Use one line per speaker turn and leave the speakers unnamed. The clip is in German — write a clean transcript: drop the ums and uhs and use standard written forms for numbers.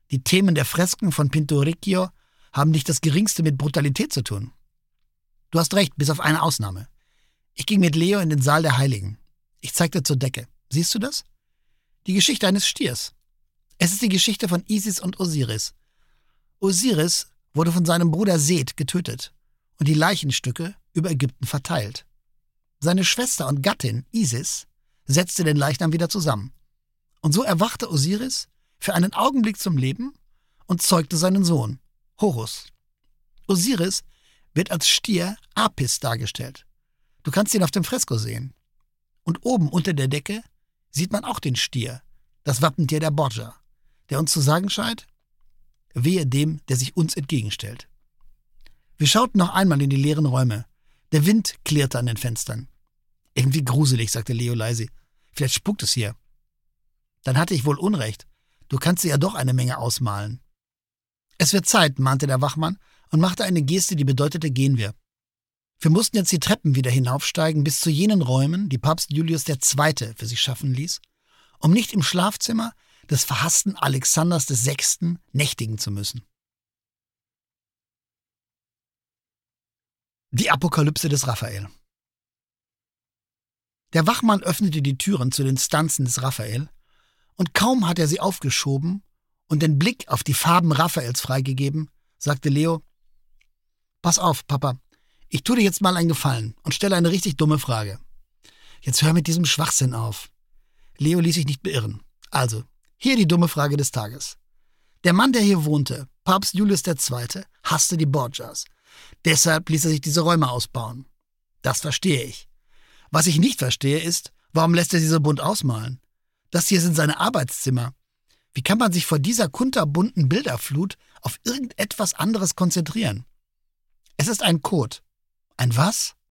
Die Themen der Fresken von Pinturicchio haben nicht das Geringste mit Brutalität zu tun. Du hast recht, bis auf eine Ausnahme. Ich ging mit Leo in den Saal der Heiligen. Ich zeigte zur Decke. Siehst du das? Die Geschichte eines Stiers. Es ist die Geschichte von Isis und Osiris. Osiris wurde von seinem Bruder Seth getötet und die Leichenstücke über Ägypten verteilt. Seine Schwester und Gattin Isis setzte den Leichnam wieder zusammen. Und so erwachte Osiris für einen Augenblick zum Leben und zeugte seinen Sohn, Horus. Osiris wird als Stier Apis dargestellt. Du kannst ihn auf dem Fresko sehen. Und oben unter der Decke sieht man auch den Stier, das Wappentier der Borgia, der uns zu sagen scheint, wehe dem, der sich uns entgegenstellt. Wir schauten noch einmal in die leeren Räume. Der Wind klirrte an den Fenstern. Irgendwie gruselig, sagte Leo leise. Vielleicht spukt es hier. Dann hatte ich wohl Unrecht. Du kannst dir ja doch eine Menge ausmalen. Es wird Zeit, mahnte der Wachmann und machte eine Geste, die bedeutete, gehen wir. Wir mussten jetzt die Treppen wieder hinaufsteigen bis zu jenen Räumen, die Papst Julius II. Für sich schaffen ließ, um nicht im Schlafzimmer des verhassten Alexanders VI. Nächtigen zu müssen. Die Apokalypse des Raphael. Der Wachmann öffnete die Türen zu den Stanzen des Raphael, und kaum hat er sie aufgeschoben und den Blick auf die Farben Raphaels freigegeben, sagte Leo, »Pass auf, Papa, ich tue dir jetzt mal einen Gefallen und stelle eine richtig dumme Frage. Jetzt hör mit diesem Schwachsinn auf.« Leo ließ sich nicht beirren. Also, hier die dumme Frage des Tages. Der Mann, der hier wohnte, Papst Julius II., hasste die Borgias. Deshalb ließ er sich diese Räume ausbauen. Das verstehe ich. Was ich nicht verstehe ist, warum lässt er sie so bunt ausmalen? Das hier sind seine Arbeitszimmer. Wie kann man sich vor dieser kunterbunten Bilderflut auf irgendetwas anderes konzentrieren? Es ist ein Code. Ein was?